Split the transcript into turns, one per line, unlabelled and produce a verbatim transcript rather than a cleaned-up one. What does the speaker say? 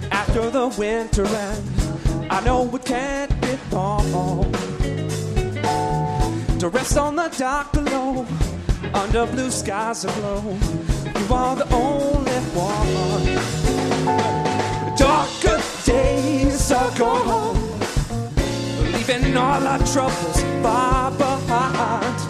after the winter ends. I know it can't be wrong to rest on the dock below, under blue skies aglow. You are the only one. Darker days are gone, leaving all our troubles far behind.